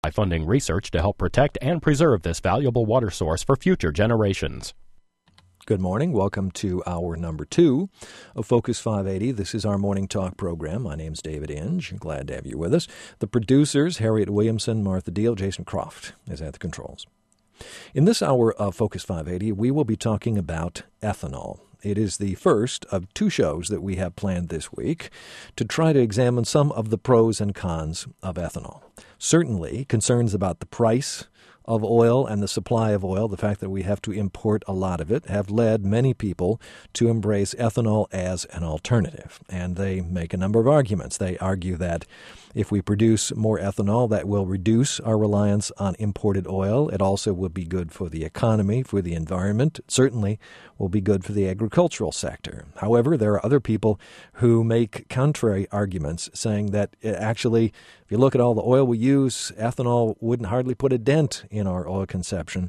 by funding research to help protect and preserve this valuable water source for future generations. Good morning. Welcome to hour number 2 of Focus 580. This is our morning talk program. My name's David Inge. Glad to have you with us. The producers, Harriet Williamson, Martha Deal, Jason Croft is at the controls. In this hour of Focus 580, we will be talking about ethanol. It is the first of 2 shows that we have planned this week to try to examine some of the pros and cons of ethanol. Certainly, concerns about the price of oil and the supply of oil, the fact that we have to import a lot of it, have led many people to embrace ethanol as an alternative. And they make a number of arguments. They argue that if we produce more ethanol, that will reduce our reliance on imported oil. It also will be good for the economy, for the environment. It certainly will be good for the agricultural sector. However, there are other people who make contrary arguments, saying that actually, if you look at all the oil we use, ethanol wouldn't hardly put a dent in our oil consumption.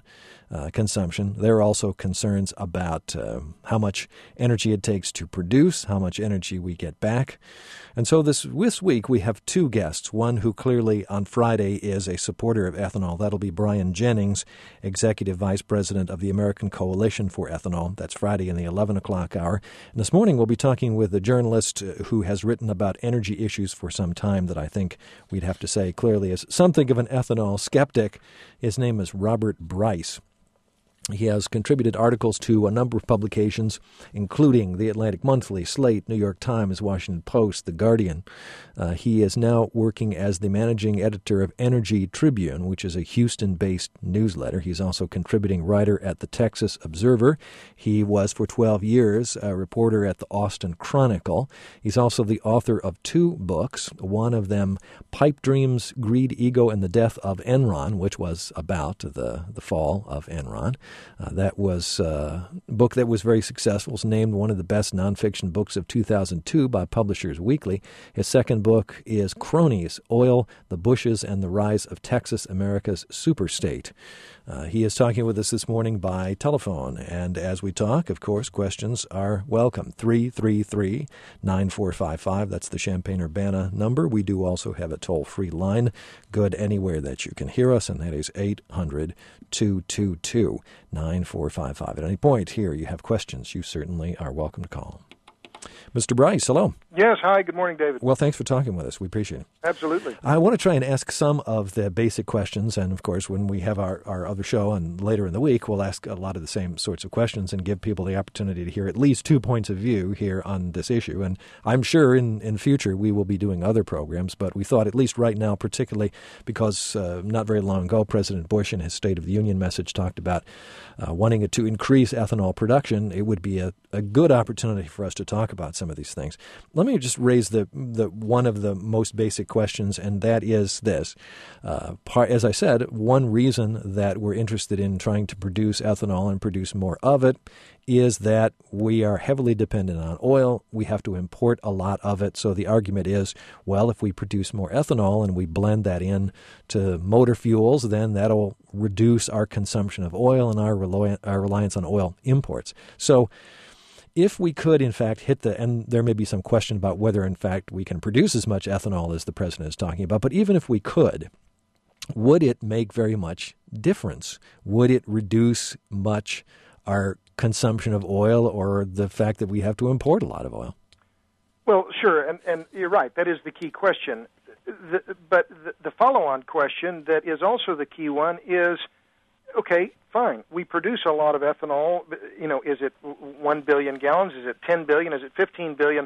There are also concerns about how much energy it takes to produce, how much energy we get back. And so this week we have 2 guests, one who clearly on Friday is a supporter of ethanol. That'll be Brian Jennings, Executive Vice President of the American Coalition for Ethanol. That's Friday in the 11 o'clock hour. And this morning we'll be talking with a journalist who has written about energy issues for some time that I think we'd have to say clearly is something of an ethanol skeptic. His name is Robert Bryce. He has contributed articles to a number of publications, including The Atlantic Monthly, Slate, New York Times, Washington Post, The Guardian. He is now working as the managing editor of Energy Tribune, which is a Houston-based newsletter. He's also a contributing writer at the Texas Observer. He was for 12 years a reporter at the Austin Chronicle. He's also the author of 2 books, one of them, Pipe Dreams, Greed, Ego, and the Death of Enron, which was about the fall of Enron. That was a book that was very successful. It was named one of the best nonfiction books of 2002 by Publishers Weekly. His second book is Cronies, Oil, the Bushes, and the Rise of Texas, America's Superstate. He is talking with us this morning by telephone. And as we talk, of course, questions are welcome. 333-9455. That's the Champaign-Urbana number. We do also have a toll-free line, good anywhere that you can hear us, and that is 800-222-9455. At any point here you have questions, you certainly are welcome to call. Mr. Bryce, hello. Yes, hi. Good morning, David. Well, thanks for talking with us. We appreciate it. Absolutely. I want to try and ask some of the basic questions, and of course, when we have our other show and later in the week, we'll ask a lot of the same sorts of questions and give people the opportunity to hear at least 2 points of view here on this issue. And I'm sure in future we will be doing other programs, but we thought at least right now, particularly because not very long ago, President Bush in his State of the Union message talked about wanting to increase ethanol production, it would be a good opportunity for us to talk about some of these things. Let me just raise the one of the most basic questions, and that is this. As I said, one reason that we're interested in trying to produce ethanol and produce more of it is that we are heavily dependent on oil. We have to import a lot of it. So the argument is, well, if we produce more ethanol and we blend that in to motor fuels, then that'll reduce our consumption of oil and our reliance on oil imports. So if we could, in fact, and there may be some question about whether, in fact, we can produce as much ethanol as the president is talking about, but even if we could, would it make very much difference? Would it reduce much our consumption of oil or the fact that we have to import a lot of oil? Well, sure, and you're right. That is the key question. But the follow-on question that is also the key one is, okay, fine, we produce a lot of ethanol. You know, is it 1 billion gallons? Is it 10 billion? Is it 15 billion?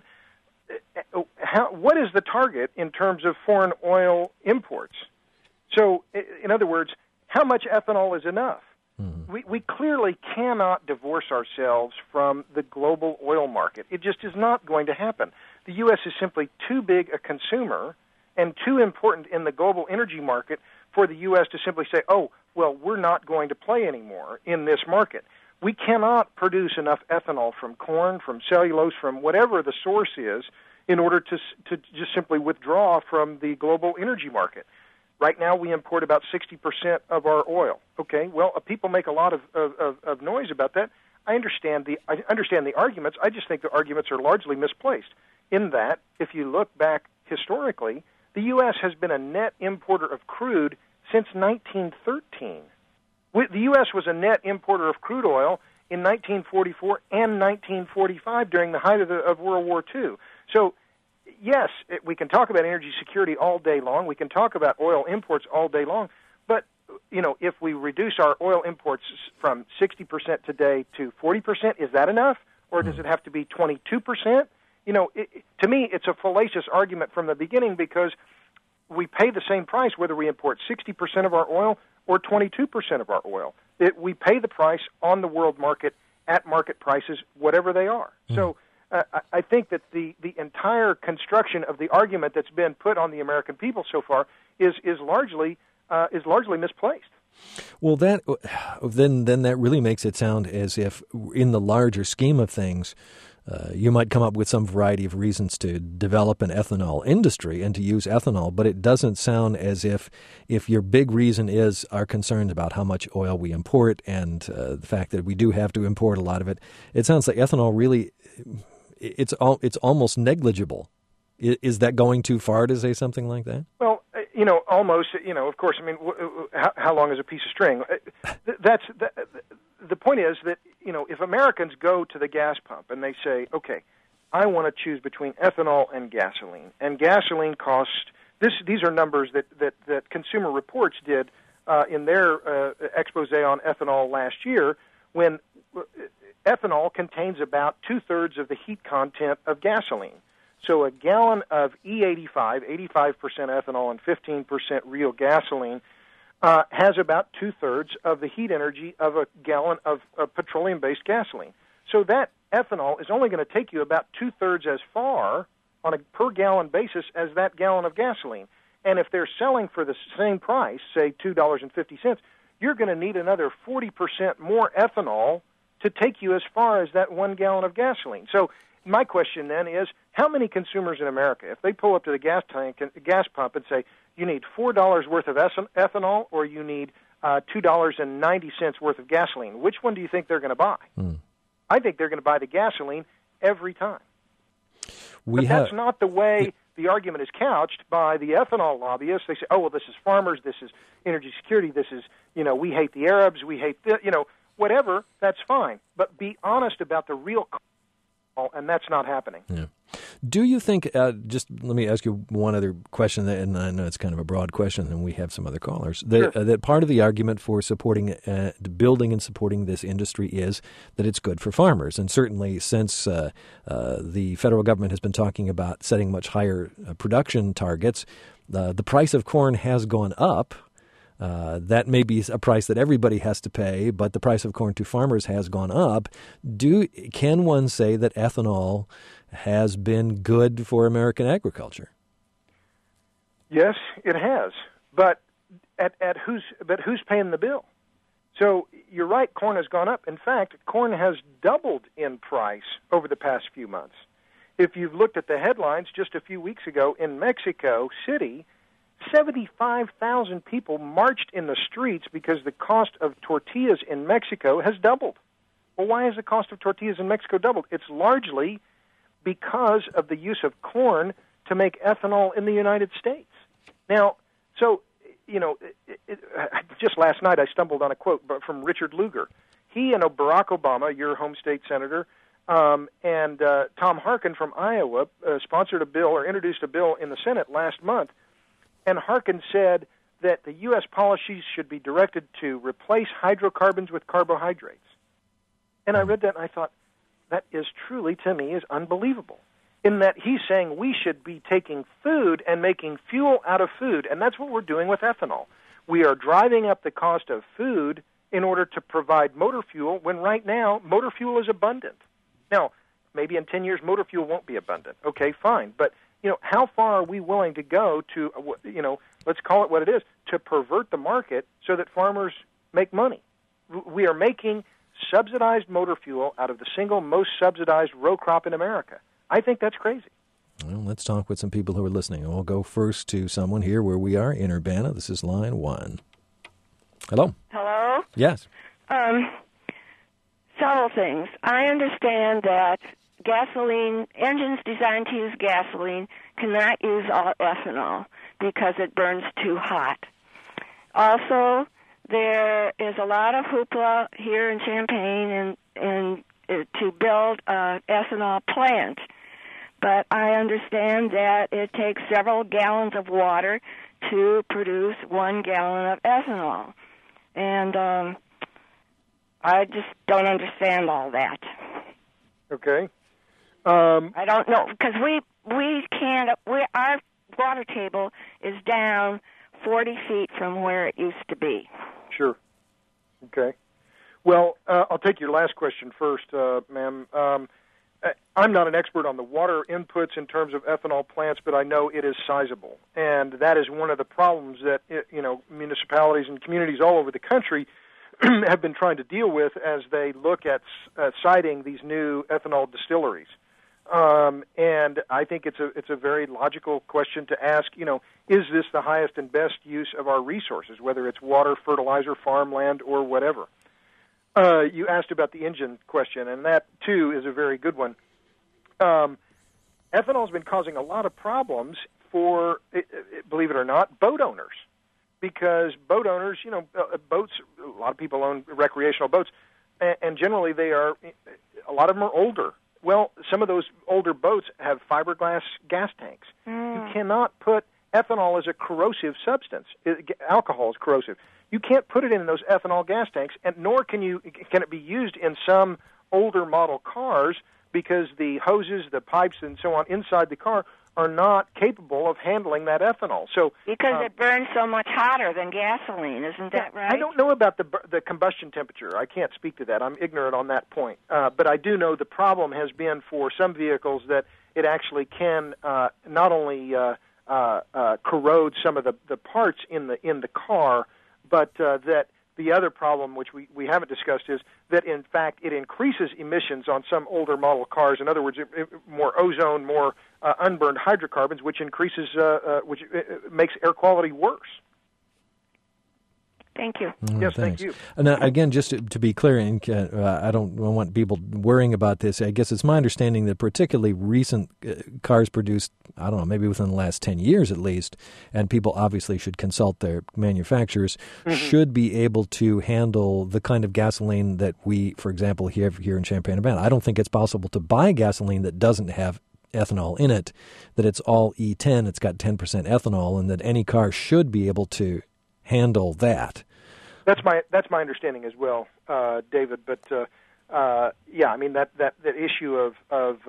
What is the target in terms of foreign oil imports? So, in other words, how much ethanol is enough? Mm-hmm. We clearly cannot divorce ourselves from the global oil market. It just is not going to happen. The U.S. is simply too big a consumer and too important in the global energy market for the U.S. to simply say, oh, well, we're not going to play anymore in this market. We cannot produce enough ethanol from corn, from cellulose, from whatever the source is, in order to just simply withdraw from the global energy market. Right now, we import about 60% of our oil. Okay, well, people make a lot of noise about that. I understand the arguments. I just think the arguments are largely misplaced. In that, if you look back historically, the U.S. has been a net importer of crude since 1913. The U.S. was a net importer of crude oil in 1944 and 1945 during the height of World War II. So, yes, we can talk about energy security all day long. We can talk about oil imports all day long. But, if we reduce our oil imports from 60% today to 40%, is that enough? Or does it have to be 22%? To me, it's a fallacious argument from the beginning because we pay the same price whether we import 60% of our oil or 22% of our oil. We pay the price on the world market at market prices, whatever they are. So I think that the entire construction of the argument that's been put on the American people so far is largely misplaced. Well, then that really makes it sound as if, in the larger scheme of things, you might come up with some variety of reasons to develop an ethanol industry and to use ethanol, but it doesn't sound as if your big reason is our concerns about how much oil we import and the fact that we do have to import a lot of it. It sounds like ethanol really, it's almost negligible. Is that going too far to say something like that? Well, almost. Of course. I mean, how long is a piece of string? The point is that, if Americans go to the gas pump and they say, okay, I want to choose between ethanol and gasoline costs, these are numbers that Consumer Reports did in their expose on ethanol last year, when ethanol contains about two-thirds of the heat content of gasoline. So a gallon of E85, 85% ethanol and 15% real gasoline, has about two-thirds of the heat energy of a gallon of petroleum-based gasoline. So that ethanol is only going to take you about two-thirds as far on a per-gallon basis as that gallon of gasoline. And if they're selling for the same price, say $2.50, you're going to need another 40% more ethanol to take you as far as that 1 gallon of gasoline. So my question then is, how many consumers in America, if they pull up to the gas pump and say, you need $4 worth of ethanol or you need $2.90 worth of gasoline, which one do you think they're going to buy? I think they're going to buy the gasoline every time. But that's not the way the argument is couched by the ethanol lobbyists. They say, oh, well, this is farmers, this is energy security, this is, we hate the Arabs, we hate, whatever, that's fine. But be honest about the real cost. And that's not happening. Yeah. Do you think, just let me ask you one other question, and I know it's kind of a broad question, and we have some other callers, that part of the argument for supporting, building and supporting this industry is that it's good for farmers. And certainly since the federal government has been talking about setting much higher production targets, the price of corn has gone up. That may be a price that everybody has to pay, but the price of corn to farmers has gone up. Can one say that ethanol has been good for American agriculture? Yes, it has. But who's paying the bill? So you're right, corn has gone up. In fact, corn has doubled in price over the past few months. If you've looked at the headlines just a few weeks ago in Mexico City, 75,000 people marched in the streets because the cost of tortillas in Mexico has doubled. Well, why has the cost of tortillas in Mexico doubled? It's largely because of the use of corn to make ethanol in the United States. Now, so, just last night I stumbled on a quote from Richard Lugar. He and Barack Obama, your home state senator, and Tom Harkin from Iowa sponsored a bill or introduced a bill in the Senate last month. And Harkin said that the U.S. policies should be directed to replace hydrocarbons with carbohydrates. And I read that and I thought, that is truly, to me, is unbelievable. In that he's saying we should be taking food and making fuel out of food. And that's what we're doing with ethanol. We are driving up the cost of food in order to provide motor fuel when right now motor fuel is abundant. Now, maybe in 10 years motor fuel won't be abundant. Okay, fine. But how far are we willing to go to, let's call it what it is, to pervert the market so that farmers make money? We are making subsidized motor fuel out of the single most subsidized row crop in America. I think that's crazy. Well, let's talk with some people who are listening. We'll go first to someone here where we are in Urbana. This is line 1. Hello. Hello? Yes. Several things. I understand that gasoline, engines designed to use gasoline cannot use ethanol because it burns too hot. Also, there is a lot of hoopla here in Champaign and to build an ethanol plant. But I understand that it takes several gallons of water to produce 1 gallon of ethanol. And I just don't understand all that. Okay. I don't know, because we can't, our water table is down 40 feet from where it used to be. Sure. Okay. Well, I'll take your last question first, ma'am. I'm not an expert on the water inputs in terms of ethanol plants, but I know it is sizable. And that is one of the problems that, municipalities and communities all over the country have been trying to deal with as they look at siting these new ethanol distilleries. And I think it's a very logical question to ask, is this the highest and best use of our resources, whether it's water, fertilizer, farmland, or whatever? You asked about the engine question, and that, too, is a very good one. Ethanol has been causing a lot of problems for, believe it or not, boat owners. Because boat owners, boats, a lot of people own recreational boats, and generally a lot of them are older. Well, some of those older boats have fiberglass gas tanks. You cannot put ethanol as a corrosive substance. Alcohol is corrosive. You can't put it in those ethanol gas tanks, and nor can it be used in some older model cars because the hoses, the pipes, and so on inside the car are not capable of handling that ethanol. So because it burns so much hotter than gasoline, isn't that right? I don't know about the combustion temperature. I can't speak to that. I'm ignorant on that point. But I do know the problem has been for some vehicles that it actually can not only corrode some of the parts in the car, but that the other problem, which we haven't discussed, is that, in fact, it increases emissions on some older model cars. In other words, more ozone, more unburned hydrocarbons, which increases, which makes air quality worse. Thank you. Yes, thanks. thank you. Now, again, just to be clear, and I don't want people worrying about this. I guess it's my understanding that particularly recent cars produced, I don't know, maybe within the last 10 years at least, and people obviously should consult their manufacturers, should be able to handle the kind of gasoline that we, for example, have here in Champaign-Urbana. I don't think it's possible to buy gasoline that doesn't have ethanol in it, that it's all E10, it's got 10% ethanol, and that any car should be able to handle that. That's my understanding as well, David. But yeah, I mean that issue of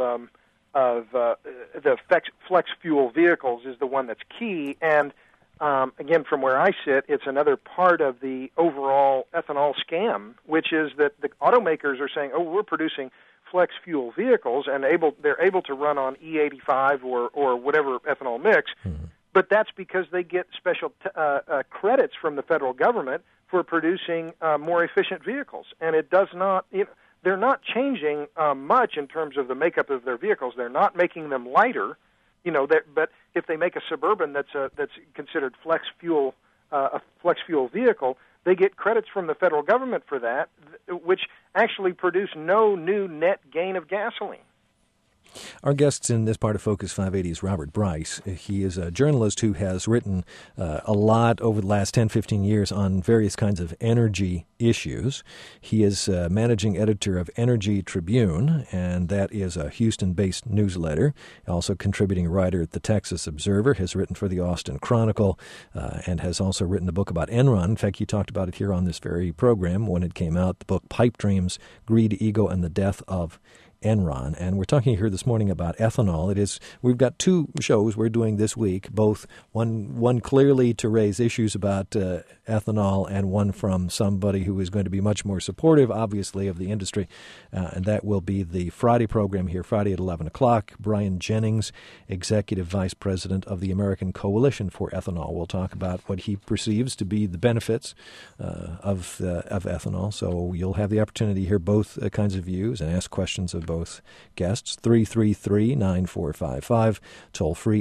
the flex fuel vehicles is the one that's key. And again, from where I sit, it's another part of the overall ethanol scam, which is that the automakers are saying, "Oh, we're producing flex fuel vehicles, and they're able to run on E85 or whatever ethanol mix." But that's because they get special credits from the federal government for producing more efficient vehicles. And it does not, they're not changing much in terms of the makeup of their vehicles. They're not making them lighter, but if they make a Suburban that's considered a flex fuel vehicle, they get credits from the federal government for that, which actually produce no new net gain of gasoline. Our guest in this part of Focus 580 is Robert Bryce. He is a journalist who has written a lot over the last 10, 15 years on various kinds of energy issues. He is managing editor of Energy Tribune, and that is a Houston-based newsletter. Also contributing writer at the Texas Observer, has written for the Austin Chronicle, and has also written a book about Enron. In fact, he talked about it here on this very program when it came out, the book Pipe Dreams, Greed, Ego, and the Death of Enron. And we're talking here this morning about ethanol. We've got two shows we're doing this week, both one clearly to raise issues about ethanol, and one from somebody who is going to be much more supportive, obviously, of the industry. And that will be the Friday program here, Friday at 11 o'clock. Brian Jennings, Executive Vice President of the American Coalition for Ethanol, will talk about what he perceives to be the benefits of ethanol. So you'll have the opportunity to hear both kinds of views and ask questions of both guests. 333-9455, toll free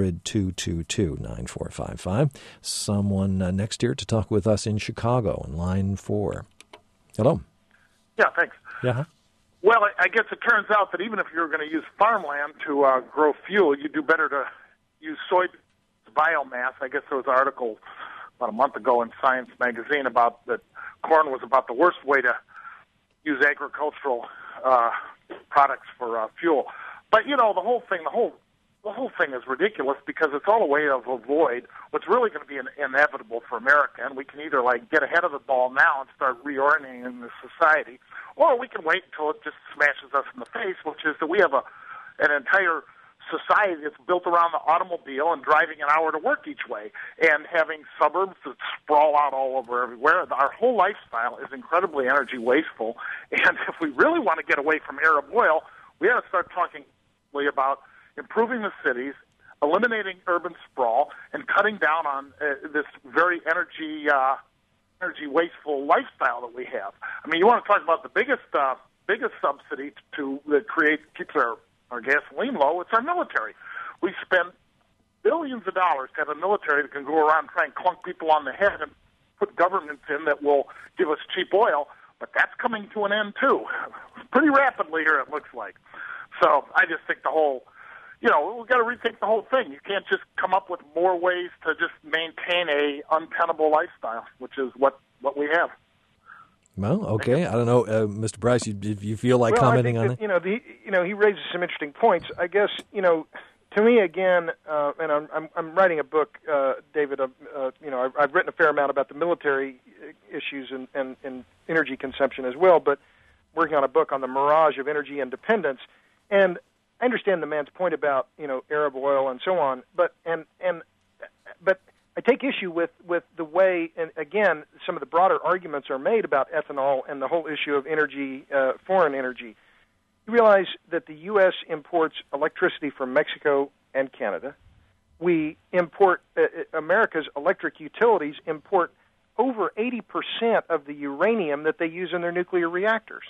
800-222-9455. Someone next year to talk with us in Chicago in line 4. Hello. Yeah, thanks. Yeah. Well, I guess it turns out that even if you're going to use farmland to grow fuel, you do better to use soy biomass. I guess there was an article about a month ago in Science magazine about that corn was about the worst way to use agricultural products for fuel. But the whole thing is ridiculous because it's all a way to avoid what's really going to be inevitable for America. And we can either get ahead of the ball now and start reorienting the society, or we can wait until it just smashes us in the face, which is that we have an entire society that's built around the automobile and driving an hour to work each way and having suburbs that sprawl out all over everywhere. Our whole lifestyle is incredibly energy wasteful. And if we really want to get away from Arab oil, we have to start talking about improving the cities, eliminating urban sprawl, and cutting down on this very energy wasteful lifestyle that we have. I mean, you want to talk about the biggest subsidy that keeps our gasoline low, it's our military. We spend billions of dollars to have a military that can go around and try and clunk people on the head and put governments in that will give us cheap oil, but that's coming to an end too. Pretty rapidly here, it looks like. So I just think we've got to rethink the whole thing. You can't just come up with more ways to just maintain a untenable lifestyle, which is what we have. Well, okay. I don't know, Mr. Bryce. You feel like commenting on that? He raises some interesting points. I guess to me again, and I'm writing a book, David. I've written a fair amount about the military issues and energy consumption as well, but working on a book on the mirage of energy independence. And I understand the man's point about Arab oil and so on, but I take issue with the way, and again, some of the broader arguments are made about ethanol and the whole issue of energy, foreign energy. You realize that the U.S. imports electricity from Mexico and Canada. We import, America's electric utilities import over 80% of the uranium that they use in their nuclear reactors.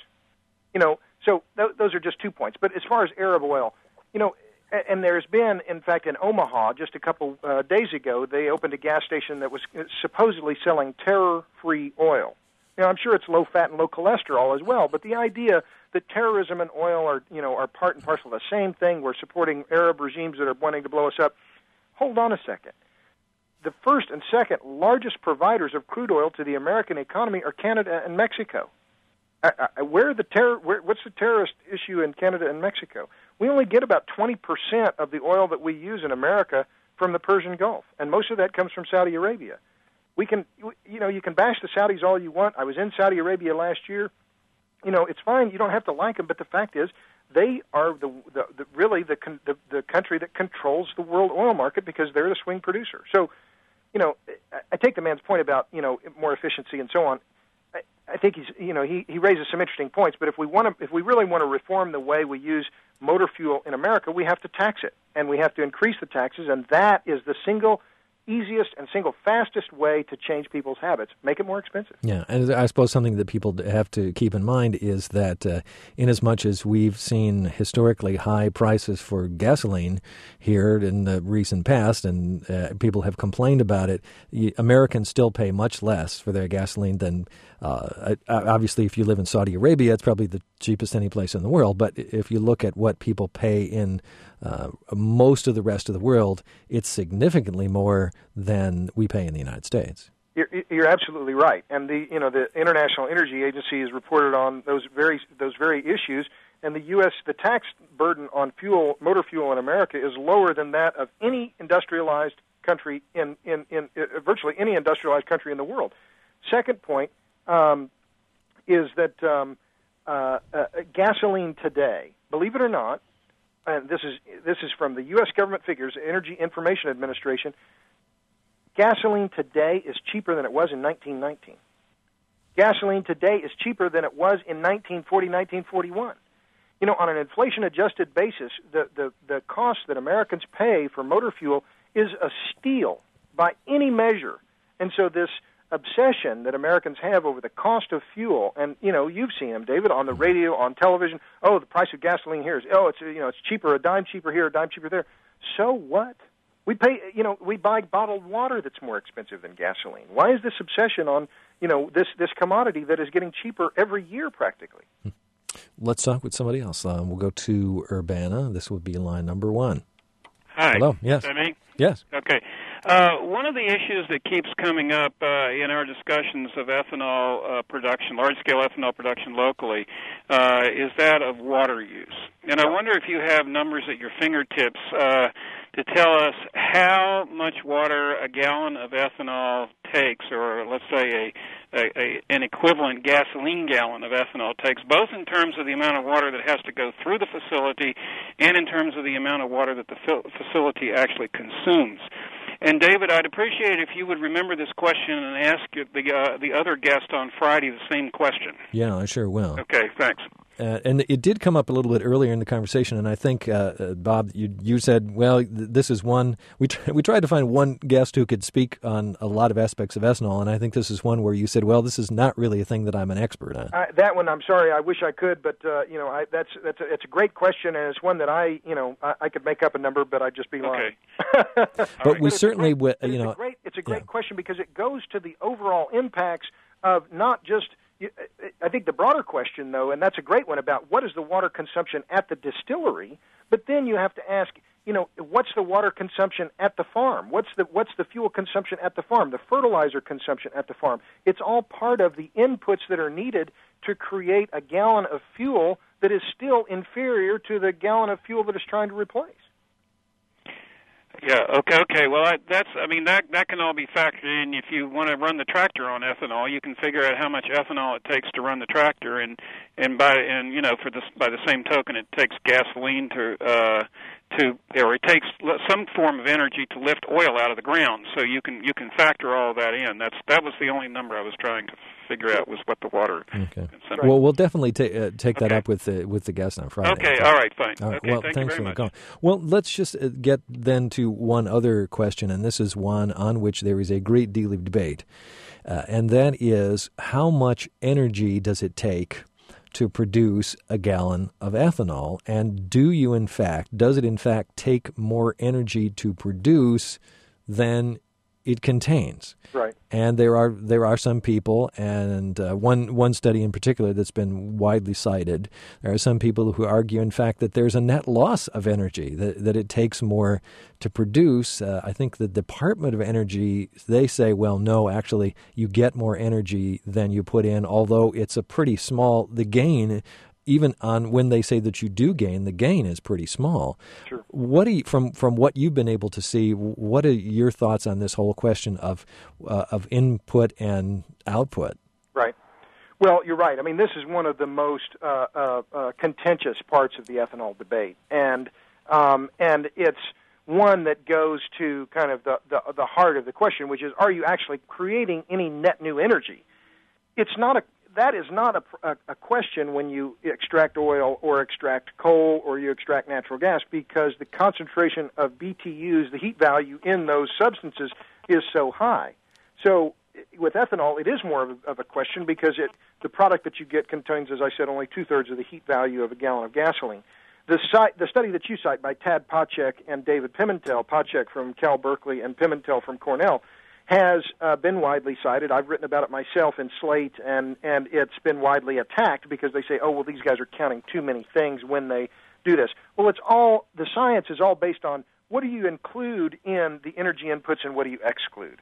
So those are just 2 points. But as far as Arab oil, and there's been, in fact, in Omaha just a couple days ago, they opened a gas station that was supposedly selling terror-free oil. I'm sure it's low-fat and low cholesterol as well, but the idea that terrorism and oil are part and parcel of the same thing, we're supporting Arab regimes that are wanting to blow us up. Hold on a second. The first and second largest providers of crude oil to the American economy are Canada and Mexico. What's the terrorist issue in Canada and Mexico? We only get about 20% of the oil that we use in America from the Persian Gulf, and most of that comes from Saudi Arabia. You can bash the Saudis all you want. I was in Saudi Arabia last year. It's fine. You don't have to like them, but the fact is, they are the country that controls the world oil market because they're the swing producer. So, I take the man's point about more efficiency and so on. I think he raises some interesting points, but if we really want to reform the way we use motor fuel in America, we have to tax it, and we have to increase the taxes, and that is the single easiest and single fastest way to change people's habits. Make it more expensive. Yeah, and I suppose something that people have to keep in mind is that in as much as we've seen historically high prices for gasoline here in the recent past, and people have complained about it, Americans still pay much less for their gasoline than, obviously, if you live in Saudi Arabia, it's probably the cheapest any place in the world, but if you look at what people pay in most of the rest of the world, it's significantly more than we pay in the United States. You're absolutely right, and the International Energy Agency has reported on those very issues. And the tax burden on motor fuel in America is lower than that of any industrialized country in virtually any industrialized country in the world. Second point is that gasoline today, believe it or not. And this is from the U.S. government figures, Energy Information Administration. Gasoline today is cheaper than it was in 1919. Gasoline today is cheaper than it was in 1940, 1941. On an inflation-adjusted basis, the cost that Americans pay for motor fuel is a steal by any measure. And so this obsession that Americans have over the cost of fuel, and you've seen them, David, on the radio, on television. Oh, the price of gasoline here is it's cheaper, a dime cheaper here, a dime cheaper there. So what? We pay we buy bottled water that's more expensive than gasoline. Why is this obsession on this commodity that is getting cheaper every year practically? Let's talk with somebody else. We'll go to Urbana. This would be line number 1. Hi. Hello. Yes. Is that me? Yes. Okay. One of the issues that keeps coming up in our discussions of ethanol production, large-scale ethanol production locally, is that of water use. And I wonder if you have numbers at your fingertips to tell us how much water a gallon of ethanol takes, or let's say an equivalent gasoline gallon of ethanol takes, both in terms of the amount of water that has to go through the facility and in terms of the amount of water that the facility actually consumes. And David, I'd appreciate it if you would remember this question and ask the other guest on Friday the same question. Yeah, I sure will. Okay, thanks. And it did come up a little bit earlier in the conversation, and I think, Bob, you said, well, this is one. We tried to find one guest who could speak on a lot of aspects of ethanol, and I think this is one where you said, well, this is not really a thing that I'm an expert on. That one, I'm sorry, I wish I could, but it's a great question, and it's one that I could make up a number, but I'd just be lying. Okay. But we certainly, it's a great question because it goes to the overall impacts of not just. I think the broader question, though, and that's a great one, about what is the water consumption at the distillery, but then you have to ask, what's the water consumption at the farm? What's the fuel consumption at the farm? The fertilizer consumption at the farm? It's all part of the inputs that are needed to create a gallon of fuel that is still inferior to the gallon of fuel that it's trying to replace. Yeah. Okay. Well, that can all be factored in. If you want to run the tractor on ethanol, you can figure out how much ethanol it takes to run the tractor, by the same token, it takes gasoline or it takes some form of energy to lift oil out of the ground. So you can factor all that in. That was the only number I was trying to figure out, was what the water. Okay. Well, we'll definitely take that up with the guest on Friday. Okay. All right. Fine. All right. Okay. Well, thanks for the call. Well, let's just get then to one other question, and this is one on which there is a great deal of debate, and that is, how much energy does it take to produce a gallon of ethanol, and does it in fact take more energy to produce than it contains? Right. And there are some people, and one study in particular that's been widely cited, there are some people who argue, in fact, that there's a net loss of energy, that it takes more to produce. I think the Department of Energy, they say, well, no, actually, you get more energy than you put in, although it's a pretty small, the gain, even on when they say that you do gain, the gain is pretty small. Sure. What do you, from what you've been able to see, what are your thoughts on this whole question of input and output? Right. Well, you're right. I mean, this is one of the most contentious parts of the ethanol debate, and it's one that goes to kind of the heart of the question, which is, are you actually creating any net new energy? That is not a question when you extract oil or extract coal or you extract natural gas, because the concentration of BTUs, the heat value in those substances, is so high. So with ethanol, it is more of a question because the product that you get contains, as I said, only two-thirds of the heat value of a gallon of gasoline. The study that you cite by Tad Pacek and David Pimentel, Pacek from Cal Berkeley and Pimentel from Cornell, has been widely cited. I've written about it myself in Slate, and it's been widely attacked because they say, oh, well, these guys are counting too many things when they do this. Well, the science is all based on what do you include in the energy inputs and what do you exclude.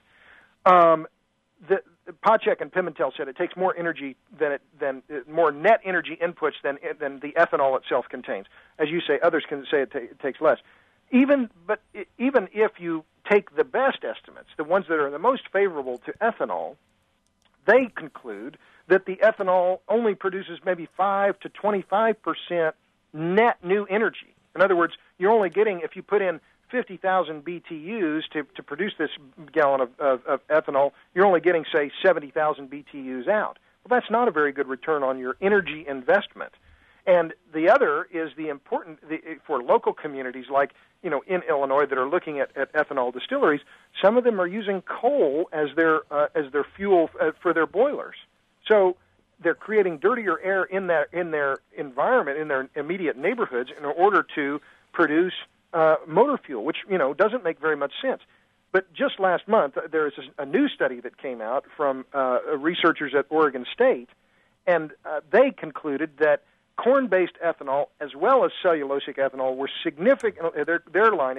Pacek and Pimentel said it takes more energy than more net energy inputs than the ethanol itself contains. As you say, others can say it takes less. Even if you take the best estimates, the ones that are the most favorable to ethanol, they conclude that the ethanol only produces maybe 5 to 25% net new energy. In other words, you're only getting, if you put in 50,000 BTUs to produce this gallon of ethanol, you're only getting, say, 70,000 BTUs out. Well, that's not a very good return on your energy investment. And the other is for local communities like, in Illinois that are looking at ethanol distilleries, some of them are using coal as their fuel for their boilers. So they're creating dirtier air in their environment, in their immediate neighborhoods, in order to produce motor fuel, which doesn't make very much sense. But just last month, there is a new study that came out from researchers at Oregon State, and they concluded that corn-based ethanol as well as cellulosic ethanol were significant. Their line is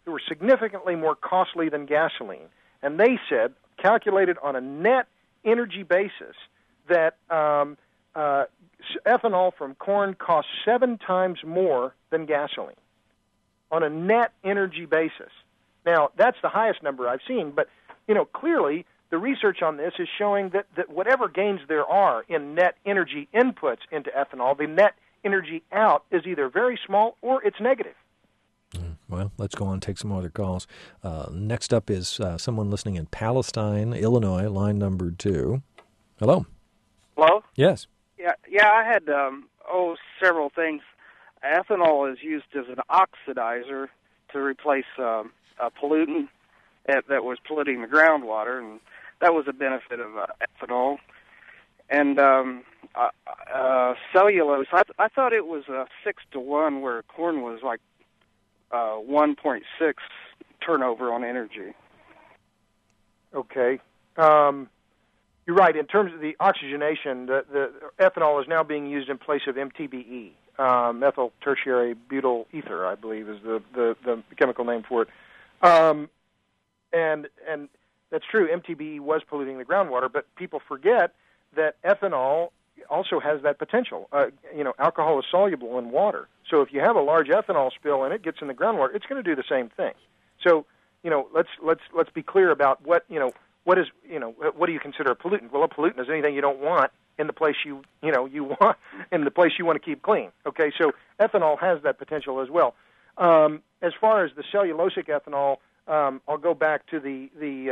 that were significantly more costly than gasoline. And they said, calculated on a net energy basis, that ethanol from corn costs 7 times more than gasoline on a net energy basis. Now, that's the highest number I've seen, but clearly the research on this is showing that whatever gains there are in net energy inputs into ethanol, the net energy out is either very small or it's negative. Well, let's go on and take some other calls. Next up is someone listening in Palestine, Illinois, line number 2. Hello. Hello? Yes. Yeah, I had several things. Ethanol is used as an oxidizer to replace a pollutant that was polluting the groundwater, and that was a benefit of ethanol. And cellulose, I thought it was 6-to-1, where corn was like 1.6 turnover on energy. Okay. You're right. In terms of the oxygenation, the ethanol is now being used in place of MTBE, methyl tertiary butyl ether, I believe is the chemical name for it. And that's true. MTBE was polluting the groundwater, but people forget that ethanol also has that potential. Alcohol is soluble in water, so if you have a large ethanol spill and it gets in the groundwater, it's going to do the same thing. So, let's be clear about what do you consider a pollutant? Well, a pollutant is anything you don't want in the place you want in the place you want to keep clean. Okay, so ethanol has that potential as well. As far as the cellulosic ethanol, I'll go back to the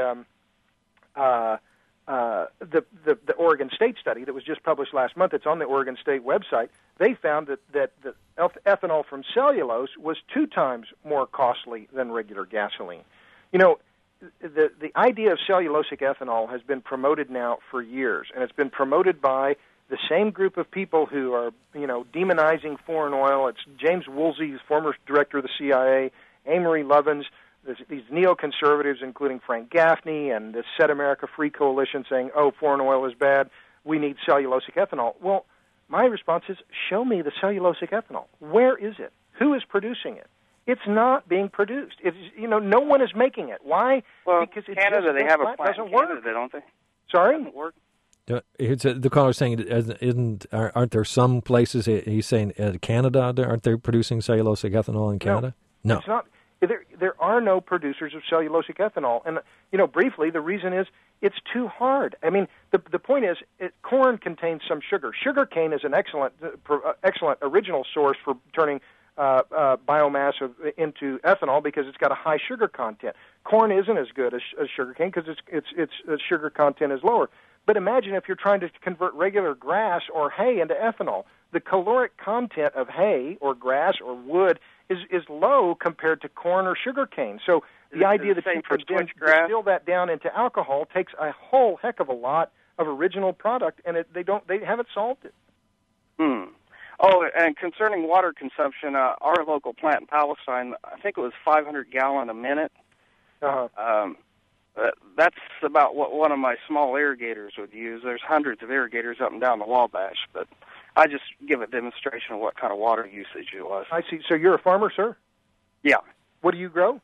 Oregon State study that was just published last month. It's on the Oregon State website. They found that the ethanol from cellulose was 2 times more costly than regular gasoline. The idea of cellulosic ethanol has been promoted now for years, and it's been promoted by the same group of people who are, demonizing foreign oil. It's James Woolsey, former director of the CIA, Amory Lovins, these neoconservatives, including Frank Gaffney, and the Set America Free Coalition saying, foreign oil is bad, we need cellulosic ethanol. Well, my response is, show me the cellulosic ethanol. Where is it? Who is producing it? It's not being produced. It's, no one is making it. Why? Well, because it's Canada, they have a plant doesn't in Canada, work. don't they? Sorry? Doesn't work. The caller's saying, aren't there some places, he's saying Canada, aren't they producing cellulosic ethanol in Canada? No. It's not. There are no producers of cellulosic ethanol. And, briefly, the reason is it's too hard. I mean, the point is corn contains some sugar. Sugarcane is an excellent original source for turning biomass into ethanol because it's got a high sugar content. Corn isn't as good as sugarcane because its sugar content is lower. But imagine if you're trying to convert regular grass or hay into ethanol. The caloric content of hay or grass or wood is low compared to corn or sugarcane. So the idea that you can distill that down into alcohol takes a whole heck of a lot of original product, and they haven't solved it. Oh, and concerning water consumption, our local plant in Palestine, I think it was 500 gallon a minute. That's about what one of my small irrigators would use. There's hundreds of irrigators up and down the Wabash, but I just give a demonstration of what kind of water usage it was. I see. So you're a farmer, sir? Yeah. What do you grow?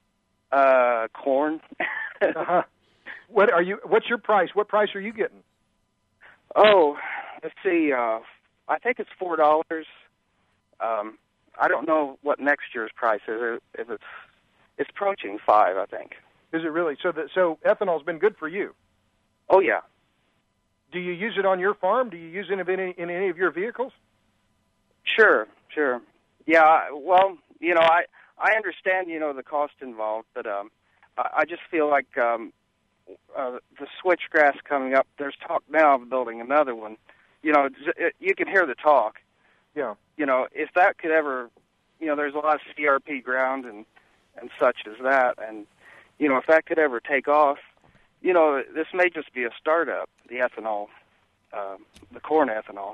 Corn. What's your price? What price are you getting? Oh, let's see. I think it's $4. I don't know what next year's price is. If it's approaching $5, I think. Is it really? So ethanol's been good for you? Oh yeah. Do you use it on your farm? Do you use it in any of your vehicles? Sure. Yeah, well, I understand, the cost involved, but I just feel like the switchgrass coming up, there's talk now of building another one. You can hear the talk. Yeah. If that could ever, there's a lot of CRP ground and such as that, and, if that could ever take off, this may just be a startup, the ethanol, the corn ethanol.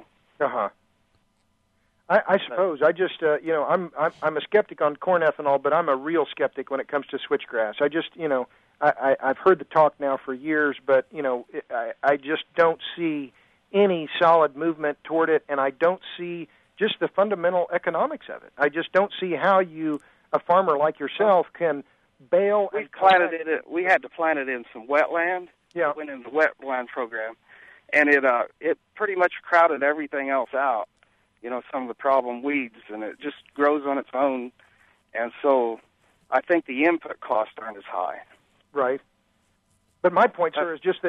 I suppose. I just, I'm a skeptic on corn ethanol, but I'm a real skeptic when it comes to switchgrass. I just, I've heard the talk now for years, but, I just don't see any solid movement toward it, and I don't see just the fundamental economics of it. I just don't see how you a farmer like yourself can bale. We had to plant it in some wetland. Yeah. Went in the wetland program, and it pretty much crowded everything else out. Some of the problem weeds, and it just grows on its own. And so I think the input costs aren't as high. Right. But my point, sir, is just that,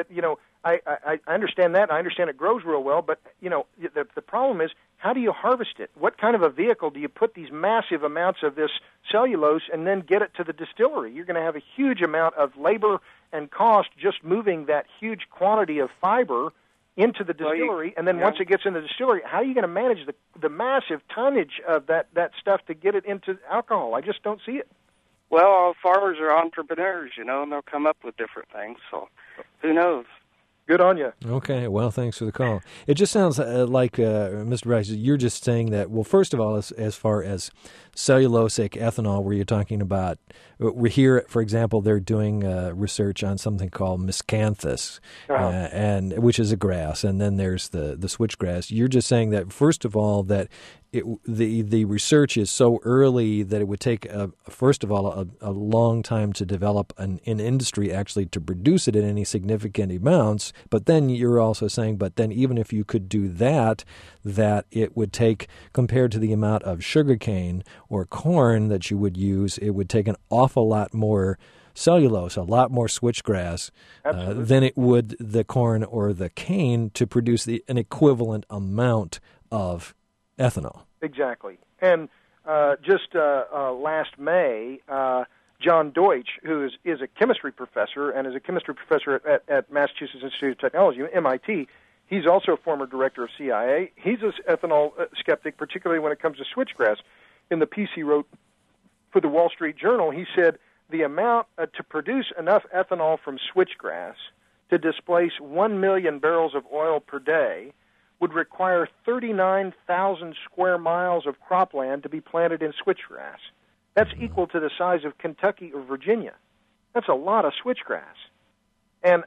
I understand that. I understand it grows real well, but, the problem is, how do you harvest it? What kind of a vehicle do you put these massive amounts of this cellulose and then get it to the distillery? You're going to have a huge amount of labor and cost just moving that huge quantity of fiber into the distillery, and then once it gets in the distillery, how are you going to manage the massive tonnage of that stuff to get it into alcohol? I just don't see it. Well, farmers are entrepreneurs, and they'll come up with different things, so who knows? Good on you. Okay, well, thanks for the call. It just sounds like, Mr. Bryce, you're just saying that, well, first of all, as far as cellulosic ethanol, where you're talking about, we're here, for example, they're doing research on something called miscanthus, and which is a grass, and then there's the switchgrass. You're just saying that, first of all, that the research is so early that it would take, first of all, a long time to develop an industry actually to produce it in any significant amounts. But then you're also saying, but then even if you could do that it would take, compared to the amount of sugarcane or corn that you would use, it would take an awful lot more cellulose, a lot more switchgrass than it would the corn or the cane to produce an equivalent amount of ethanol. Exactly. And just last May, John Deutsch, who is a chemistry professor and is a chemistry professor at Massachusetts Institute of Technology, MIT, he's also a former director of CIA. He's an ethanol skeptic, particularly when it comes to switchgrass. In the piece he wrote for the Wall Street Journal, he said the amount to produce enough ethanol from switchgrass to displace 1 million barrels of oil per day would require 39,000 square miles of cropland to be planted in switchgrass. That's equal to the size of Kentucky or Virginia. That's a lot of switchgrass. And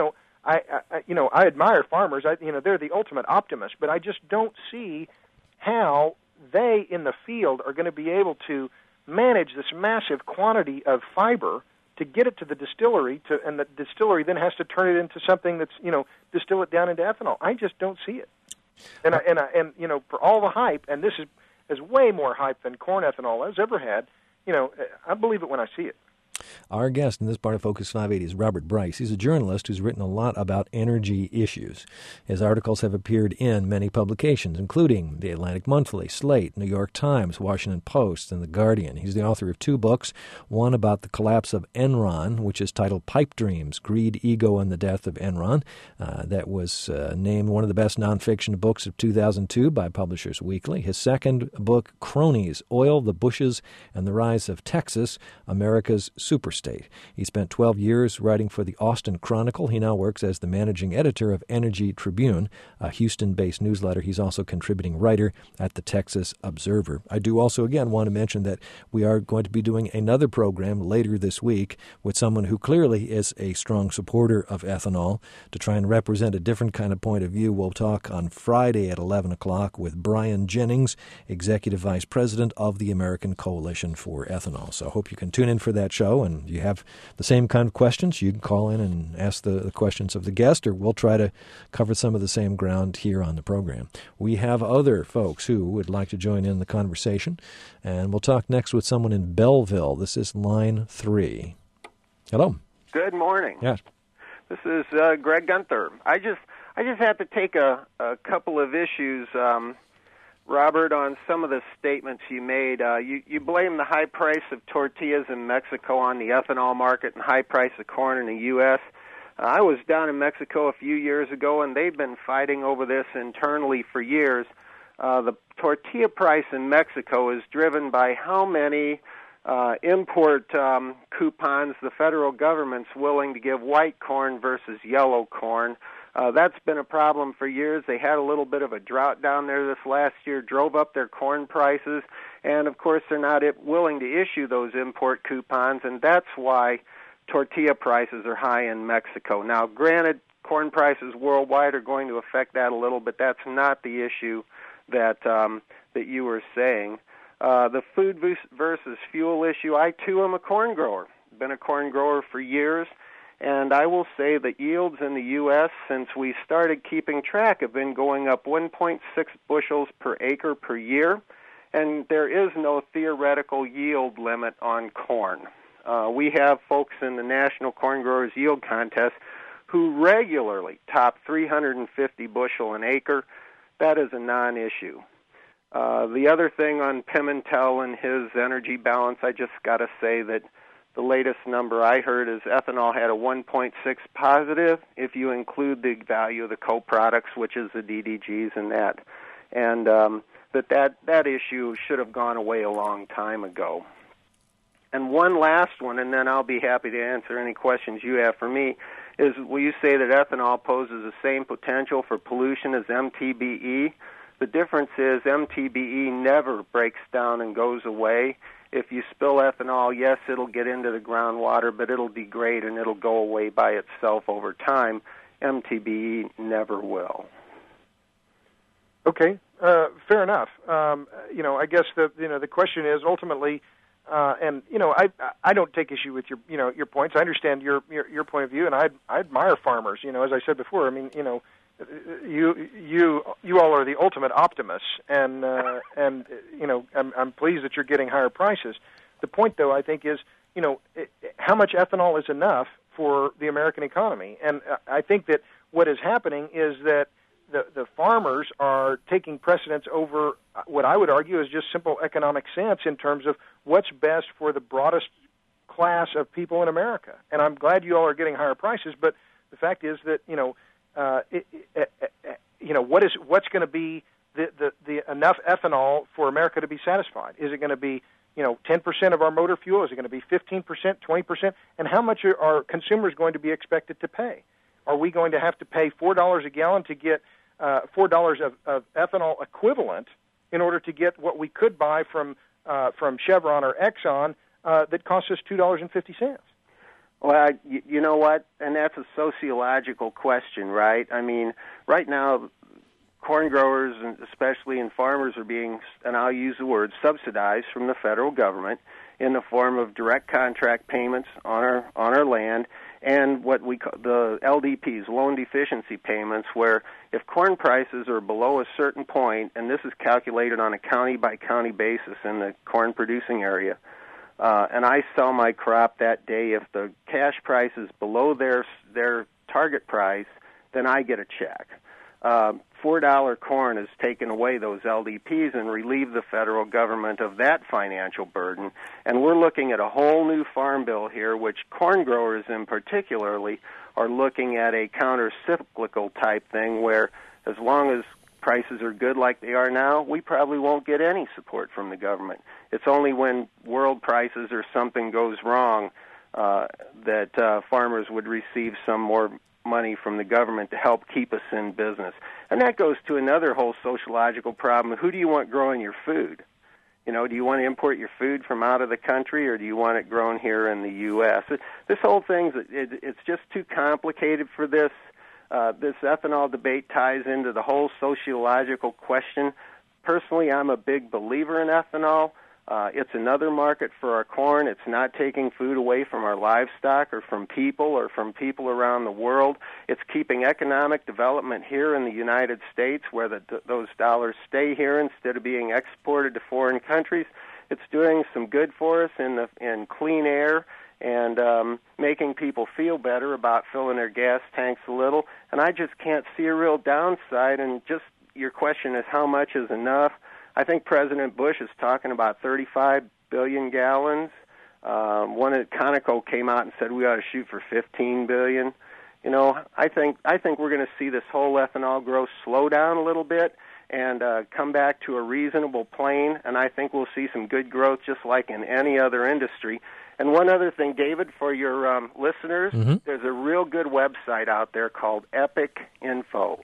I admire farmers. They're the ultimate optimists, but I just don't see how they in the field are going to be able to manage this massive quantity of fiber to get it to the distillery, and the distillery then has to turn it into something that's, distill it down into ethanol. I just don't see it. And for all the hype, and this is way more hype than corn ethanol has ever had, I believe it when I see it. Our guest in this part of Focus 580 is Robert Bryce. He's a journalist who's written a lot about energy issues. His articles have appeared in many publications, including The Atlantic Monthly, Slate, New York Times, Washington Post, and The Guardian. He's the author of 2 books, one about the collapse of Enron, which is titled Pipe Dreams, Greed, Ego, and the Death of Enron. That was named one of the best nonfiction books of 2002 by Publishers Weekly. His second book, Cronies, Oil, the Bushes, and the Rise of Texas, America's Superstate. He spent 12 years writing for the Austin Chronicle. He now works as the managing editor of Energy Tribune, a Houston-based newsletter. He's also a contributing writer at the Texas Observer. I do also, again, want to mention that we are going to be doing another program later this week with someone who clearly is a strong supporter of ethanol to try and represent a different kind of point of view. We'll talk on Friday at 11 o'clock with Brian Jennings, Executive Vice President of the American Coalition for Ethanol. So I hope you can tune in for that show, and you have the same kind of questions, you can call in and ask the questions of the guest, or we'll try to cover some of the same ground here on the program. We have other folks who would like to join in the conversation, and we'll talk next with someone in Belleville. This is line 3. Hello. Good morning. Yes. This is Greg Gunther. I just have to take a couple of issues, Robert, on some of the statements you made. You blame the high price of tortillas in Mexico on the ethanol market and high price of corn in the U.S. I was down in Mexico a few years ago, and they've been fighting over this internally for years. The tortilla price in Mexico is driven by how many import coupons the federal government's willing to give white corn versus yellow corn. That's been a problem for years. They had a little bit of a drought down there this last year, drove up their corn prices, and of course they're not willing to issue those import coupons, and that's why tortilla prices are high in Mexico. Now, granted, corn prices worldwide are going to affect that a little, but that's not the issue that you were saying. The food versus fuel issue, I too am a corn grower. Been a corn grower for years, and I will say that yields in the U.S. since we started keeping track have been going up 1.6 bushels per acre per year, and there is no theoretical yield limit on corn. We have folks in the National Corn Growers Yield Contest who regularly top 350 bushel an acre. That is a non-issue. The other thing on Pimentel and his energy balance, I just got to say that the latest number I heard is ethanol had a 1.6 positive if you include the value of the co-products, which is the DDGs and that. And that issue should have gone away a long time ago. And one last one, and then I'll be happy to answer any questions you have for me, is will you say that ethanol poses the same potential for pollution as MTBE? The difference is MTBE never breaks down and goes away. If you spill ethanol, yes, it'll get into the groundwater, but it'll degrade and it'll go away by itself over time. MTBE never will. Okay, fair enough. I guess the question is ultimately, and I don't take issue with your points. I understand your point of view, and I admire farmers. As I said before, I mean, you all are the ultimate optimists, and I'm pleased that you're getting higher prices. The point, though, I think is how much ethanol is enough for the American economy, and I think that what is happening is that the farmers are taking precedence over what I would argue is just simple economic sense in terms of what's best for the broadest class of people in America. And I'm glad you all are getting higher prices, but the fact is that what's going to be the enough ethanol for America to be satisfied? Is it going to be 10% of our motor fuel? Is it going to be 15%, 20%? And how much are consumers going to be expected to pay? Are we going to have to pay $4 a gallon to get $4 of ethanol equivalent in order to get what we could buy from Chevron or Exxon that costs us $2.50? Well, you know what? And that's a sociological question, right? I mean, right now, corn growers, and especially in farmers, are being, and I'll use the word, subsidized from the federal government in the form of direct contract payments on our land, and what we call the LDPs, loan deficiency payments, where if corn prices are below a certain point, and this is calculated on a county-by-county basis in the corn-producing area, and I sell my crop that day, if the cash price is below their target price, then I get a check. $4 corn has taken away those LDPs and relieved the federal government of that financial burden. And we're looking at a whole new farm bill here, which corn growers in particularly are looking at a counter-cyclical type thing where as long as prices are good like they are now, we probably won't get any support from the government. It's only when world prices or something goes wrong that farmers would receive some more money from the government to help keep us in business. And that goes to another whole sociological problem. Who do you want growing your food? Do you want to import your food from out of the country, or do you want it grown here in the U.S.? This whole thing, it's just too complicated for this. This ethanol debate ties into the whole sociological question. Personally, I'm a big believer in ethanol. It's another market for our corn. It's not taking food away from our livestock or from people around the world. It's keeping economic development here in the United States where those dollars stay here instead of being exported to foreign countries. It's doing some good for us in clean air and making people feel better about filling their gas tanks a little. And I just can't see a real downside. And just your question is how much is enough? I think President Bush is talking about 35 billion gallons. One at Conoco came out and said we ought to shoot for 15 billion. I think we're going to see this whole ethanol growth slow down a little bit and come back to a reasonable plane, and I think we'll see some good growth just like in any other industry. And one other thing, David, for your listeners, there's a real good website out there called Epic Info,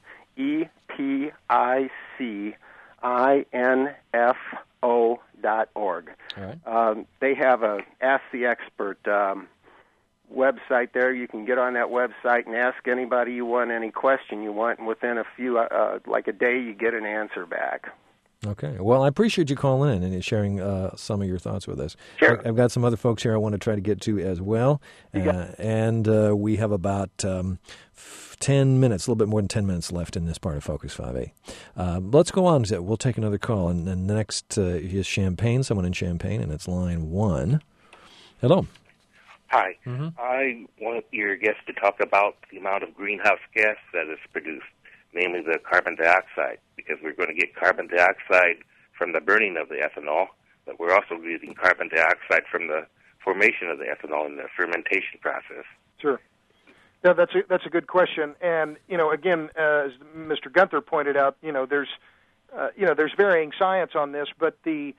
EPICINFO.org. Right. They have a Ask the Expert website there. You can get on that website and ask anybody you want any question you want, and within a few, like a day, you get an answer back. Okay. Well, I appreciate you calling in and sharing some of your thoughts with us. Sure. I've got some other folks here I want to try to get to as well. And we have about 10 minutes, a little bit more than 10 minutes left in this part of Focus 5A. Let's go on. We'll take another call. And the next is Champaign, someone in Champaign, and it's line 1. Hello. Hi. I want your guest to talk about the amount of greenhouse gas that is produced, namely the carbon dioxide, because we're going to get carbon dioxide from the burning of the ethanol, but we're also getting carbon dioxide from the formation of the ethanol in the fermentation process. Sure. Yeah, that's a good question. And again, as Mr. Gunther pointed out, there's varying science on this, but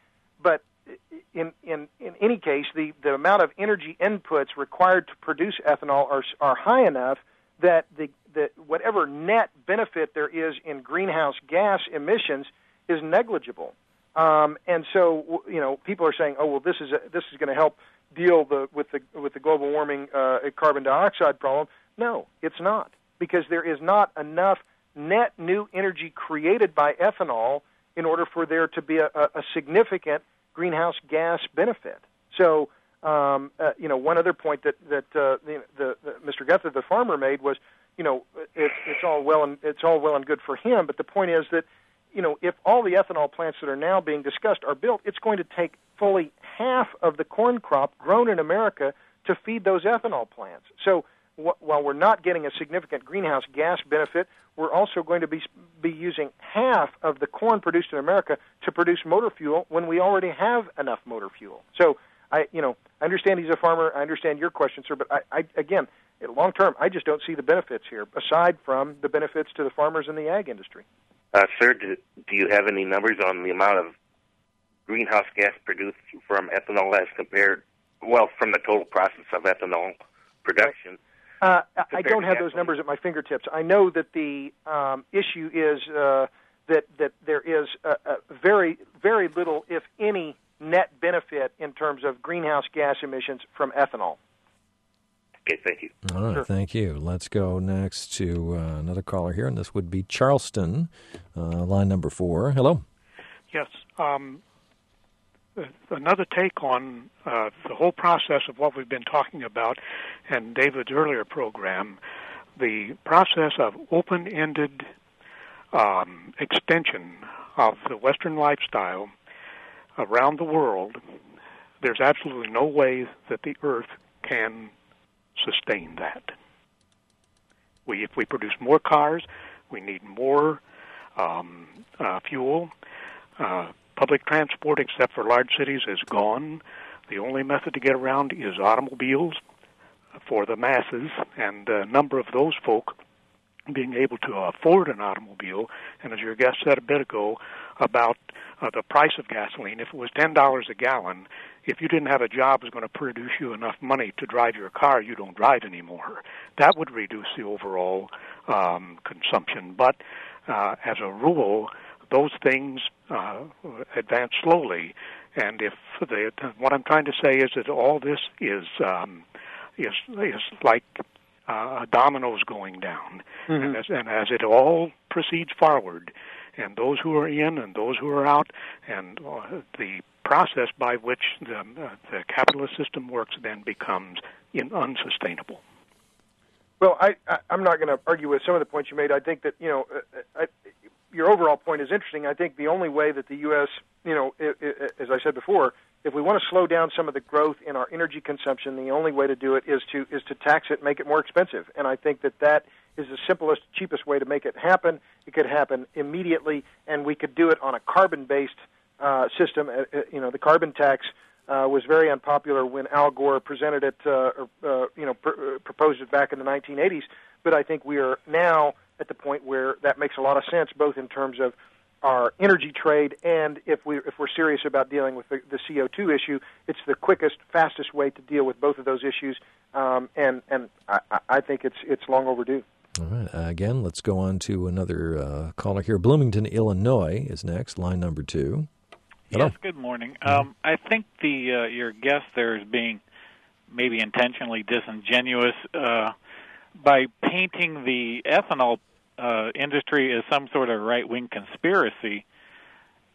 in any case, the amount of energy inputs required to produce ethanol are high enough that whatever net benefit there is in greenhouse gas emissions is negligible. And so people are saying, oh well, this is going to help deal with the global warming carbon dioxide problem. No, it's not, because there is not enough net new energy created by ethanol in order for there to be a significant greenhouse gas benefit. So, one other point that Mr. Gunther, the farmer, made was, it's all well and good for him, but the point is that, if all the ethanol plants that are now being discussed are built, it's going to take fully half of the corn crop grown in America to feed those ethanol plants. So, while we're not getting a significant greenhouse gas benefit, we're also going to be using half of the corn produced in America to produce motor fuel when we already have enough motor fuel. So, I understand he's a farmer. I understand your question, sir, but I again, long term, I just don't see the benefits here, aside from the benefits to the farmers and the ag industry. Sir, do you have any numbers on the amount of greenhouse gas produced from ethanol as compared, from the total process of ethanol production? I don't have those numbers at my fingertips. I know that the issue is that there is very, very little, if any, net benefit in terms of greenhouse gas emissions from ethanol. Okay, thank you. All right, Thank you. Let's go next to another caller here, and this would be Charleston, line number 4. Hello. Yes. Another take on the whole process of what we've been talking about in David's earlier program, the process of open-ended extension of the Western lifestyle around the world. There's absolutely no way that the Earth can sustain that. If we produce more cars, we need more fuel. Public transport, except for large cities, is gone. The only method to get around is automobiles for the masses, and a number of those folk being able to afford an automobile. And as your guest said a bit ago about the price of gasoline, if it was $10 a gallon, if you didn't have a job that was going to produce you enough money to drive your car, you don't drive anymore. That would reduce the overall consumption. But as a rule, those things advance slowly. And what I'm trying to say is that all this is like dominoes going down, and as it all proceeds forward, and those who are in and those who are out, and the process by which the capitalist system works then becomes unsustainable. Well, I'm not going to argue with some of the points you made. I think that your overall point is interesting. I think the only way that the U.S., as I said before, if we want to slow down some of the growth in our energy consumption, the only way to do it is to tax it, make it more expensive. And I think that is the simplest, cheapest way to make it happen. It could happen immediately, and we could do it on a carbon-based system. The carbon tax was very unpopular when Al Gore presented it, proposed it back in the 1980s. But I think we are now at the point where that makes a lot of sense, both in terms of our energy trade, and if we're serious about dealing with the CO2 issue, it's the quickest, fastest way to deal with both of those issues, and I think it's long overdue. All right. Again, let's go on to another caller here. Bloomington, Illinois is next, line number 2. Hello. Yes, good morning. I think your guest there is being maybe intentionally disingenuous by painting the ethanol industry as some sort of right-wing conspiracy.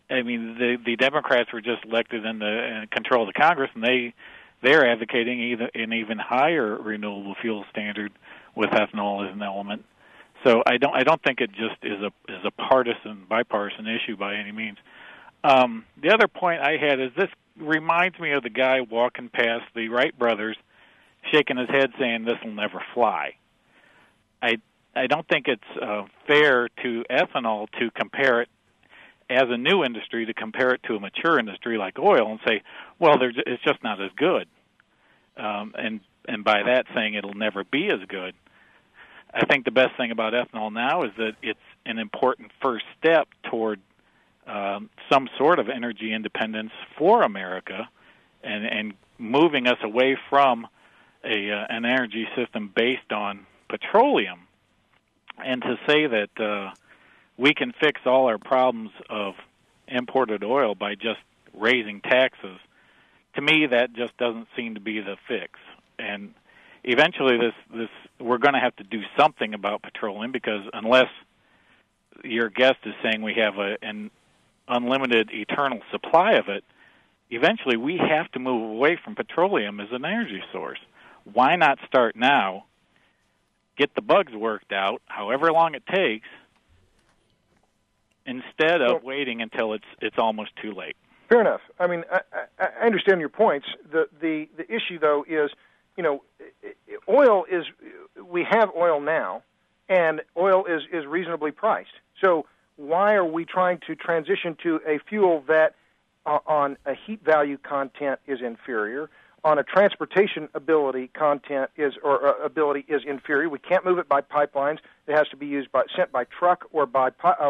I mean, the Democrats were just elected in control of the Congress, and they're advocating an even higher renewable fuel standard with ethanol as an element. So I don't think it just is a bipartisan issue by any means. The other point I had is this reminds me of the guy walking past the Wright brothers, shaking his head, saying this will never fly. I don't think it's fair to ethanol to compare it as a new industry, to compare it to a mature industry like oil and say, well, it's just not as good. And by that saying it'll never be as good. I think the best thing about ethanol now is that it's an important first step toward some sort of energy independence for America and moving us away from an energy system based on petroleum. And to say that we can fix all our problems of imported oil by just raising taxes, to me that just doesn't seem to be the fix. And eventually this we're going to have to do something about petroleum, because unless your guest is saying we have an unlimited eternal supply of it, eventually we have to move away from petroleum as an energy source. Why not start now, get the bugs worked out, however long it takes, instead of waiting until it's almost too late? Fair enough. I mean, I understand your points. The issue, though, is, oil is, we have oil now, and oil is reasonably priced. So why are we trying to transition to a fuel that on a heat value content is inferior, on a transportation ability content ability is inferior? We can't move it by pipelines. It has to be sent by truck or by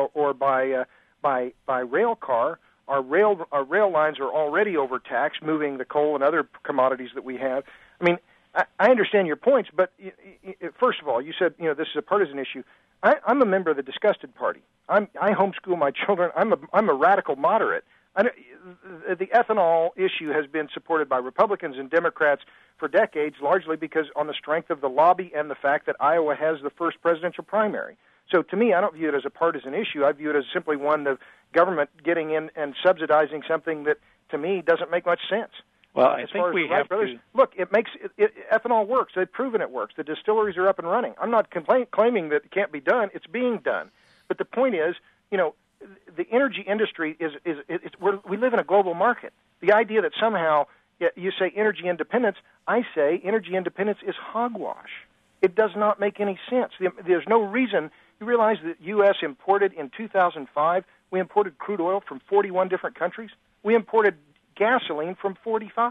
rail car. Our rail lines are already overtaxed, moving the coal and other commodities that we have. I mean, I understand your points, but first of all, you said this is a partisan issue. I'm a member of the Disgusted Party. I homeschool my children. I'm a radical moderate. The ethanol issue has been supported by Republicans and Democrats for decades, largely because on the strength of the lobby and the fact that Iowa has the first presidential primary. So to me, I don't view it as a partisan issue. I view it as simply one of government getting in and subsidizing something that, to me, doesn't make much sense. Well, I think we have to... Look, ethanol works. They've proven it works. The distilleries are up and running. I'm not claiming that it can't be done. It's being done. But the point is, the energy industry we live in a global market. The idea that somehow you say energy independence, I say energy independence is hogwash. It does not make any sense. There's no reason. You realize that U.S. imported in 2005, we imported crude oil from 41 different countries. We imported gasoline from 45.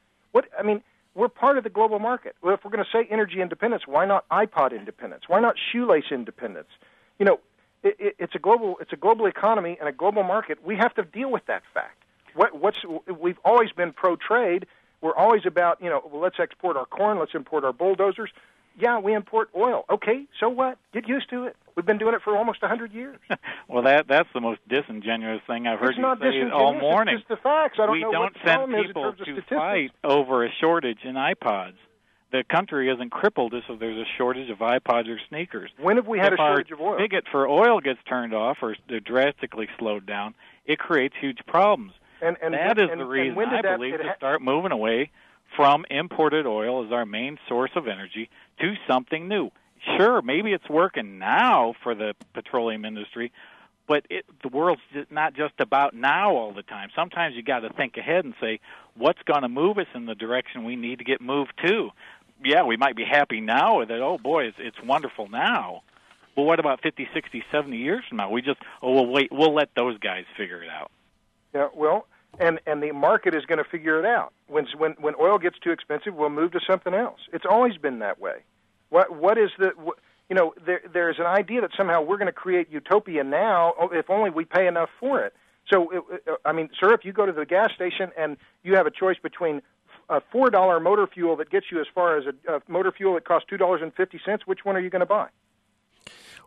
We're part of the global market. Well, if we're going to say energy independence, why not iPod independence? Why not shoelace independence? It's a global economy and a global market. We have to deal with that fact. We've always been pro-trade. We're always about, let's export our corn, let's import our bulldozers. Yeah, we import oil. Okay, so what? Get used to it. We've been doing it for almost 100 years. Well, that's the most disingenuous thing I've heard you say all morning. It's just the facts. I don't know what the problem is in send terms of people to statistics. fight over a shortage in iPods. The country isn't crippled as if there's a shortage of iPods or sneakers. When have we had a shortage of oil? If our spigot for oil gets turned off or drastically slowed down, it creates huge problems. And that is the reason, I believe, to start moving away from imported oil as our main source of energy to something new. Sure, maybe it's working now for the petroleum industry, but the world's not just about now all the time. Sometimes you got to think ahead and say, what's going to move us in the direction we need to get moved to? Yeah, we might be happy now that, oh boy, it's wonderful now. But what about 50, 60, 70 years from now? We'll let those guys figure it out. Yeah, well, and the market is going to figure it out. When oil gets too expensive, we'll move to something else. It's always been that way. What is the there's an idea that somehow we're going to create utopia now if only we pay enough for it. So, sir, if you go to the gas station and you have a choice between a $4 motor fuel that gets you as far as a motor fuel that costs $2.50, which one are you going to buy?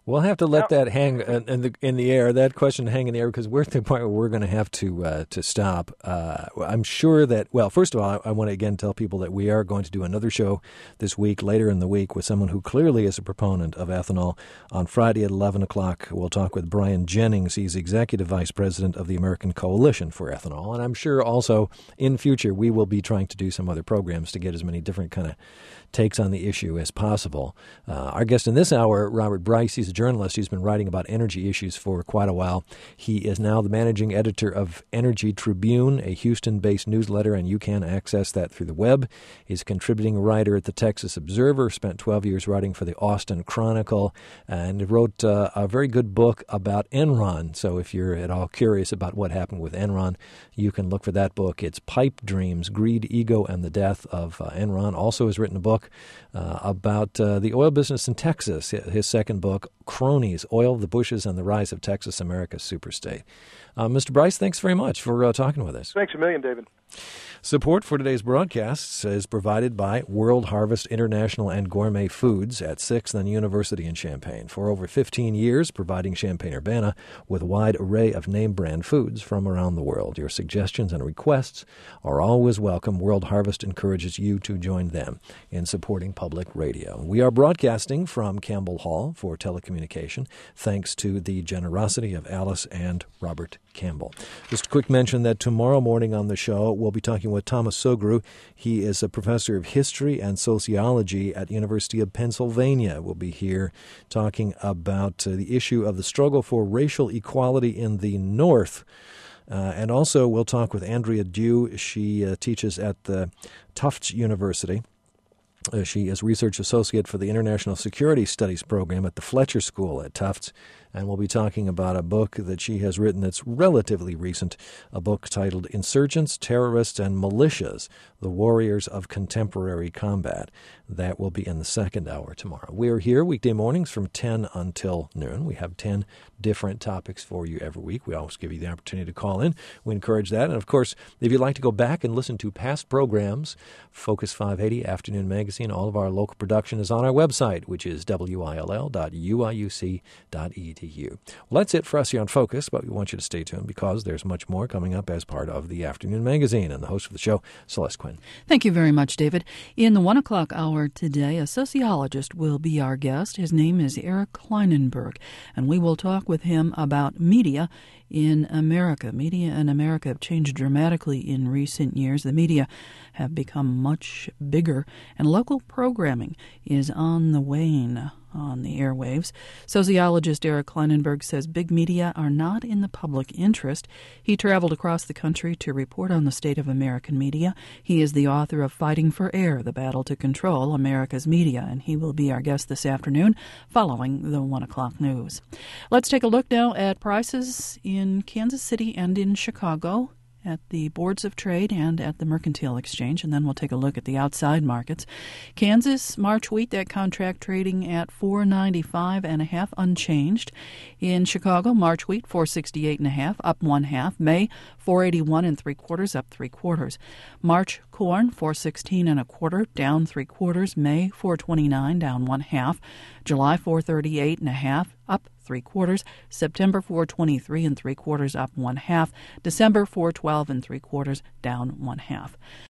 We'll have to let that hang in the air. That question hang in the air because we're at the point where we're going to have to stop. I'm sure that. Well, first of all, I want to again tell people that we are going to do another show this week, later in the week, with someone who clearly is a proponent of ethanol. On Friday at 11 o'clock, we'll talk with Brian Jennings. He's Executive Vice President of the American Coalition for Ethanol, and I'm sure also in future we will be trying to do some other programs to get as many different kind of takes on the issue as possible. Our guest in this hour, Robert Bryce, he's a journalist. He's been writing about energy issues for quite a while. He is now the managing editor of Energy Tribune, a Houston-based newsletter, and you can access that through the web. He's a contributing writer at the Texas Observer, spent 12 years writing for the Austin Chronicle, and wrote a very good book about Enron. So if you're at all curious about what happened with Enron, you can look for that book. It's Pipe Dreams, Greed, Ego, and the Death of Enron. Also has written a book about the oil business in Texas. His second book, Cronies, Oil, the Bushes, and the Rise of Texas, America's Superstate. Mr. Bryce, thanks very much for talking with us. Thanks a million, David. Support for today's broadcasts is provided by World Harvest International and Gourmet Foods at 6th and University in Champaign. For over 15 years, providing Champaign-Urbana with a wide array of name-brand foods from around the world. Your suggestions and requests are always welcome. World Harvest encourages you to join them in supporting public radio. We are broadcasting from Campbell Hall for telecommunication, thanks to the generosity of Alice and Robert Campbell. Just a quick mention that tomorrow morning on the show, we'll be talking with Thomas Sogru. He is a professor of history and sociology at University of Pennsylvania. We'll be here talking about the issue of the struggle for racial equality in the North. And also we'll talk with Andrea Dew. She teaches at the Tufts University. She is research associate for the International Security Studies program at the Fletcher School at Tufts. And we'll be talking about a book that she has written that's relatively recent, a book titled Insurgents, Terrorists, and Militias, the Warriors of Contemporary Combat. That will be in the second hour tomorrow. We are here weekday mornings from 10 until noon. We have 10 different topics for you every week. We always give you the opportunity to call in. We encourage that. And, of course, if you'd like to go back and listen to past programs, Focus 580 Afternoon Magazine, all of our local production is on our website, which is will.uiuc.edu. Well, that's it for us here on Focus, but we want you to stay tuned because there's much more coming up as part of the Afternoon Magazine. And the host of the show, Celeste Quinn. Thank you very much, David. In the 1 o'clock hour today, a sociologist will be our guest. His name is Eric Kleinenberg, and we will talk with him about media in America. Media in America have changed dramatically in recent years. The media have become much bigger, and local programming is on the wane on the airwaves. Sociologist Eric Kleinenberg says big media are not in the public interest. He traveled across the country to report on the state of American media. He is the author of Fighting for Air, The Battle to Control America's Media, and he will be our guest this afternoon following the 1 o'clock news. Let's take a look now at prices in Kansas City and in Chicago, at the Boards of Trade and at the Mercantile Exchange, and then we'll take a look at the outside markets. Kansas March wheat, that contract trading at $4.95.5 unchanged. In Chicago, March wheat $4.68.5 up 1/2. May $4.81 3/4 up 3/4. March corn $4.16 1/4 down 3/4. May $4.29 down 1/2. July $4.38.5 up 3/4. September $4.23 3/4 up 1/2. December $4.12 3/4 down 1/2.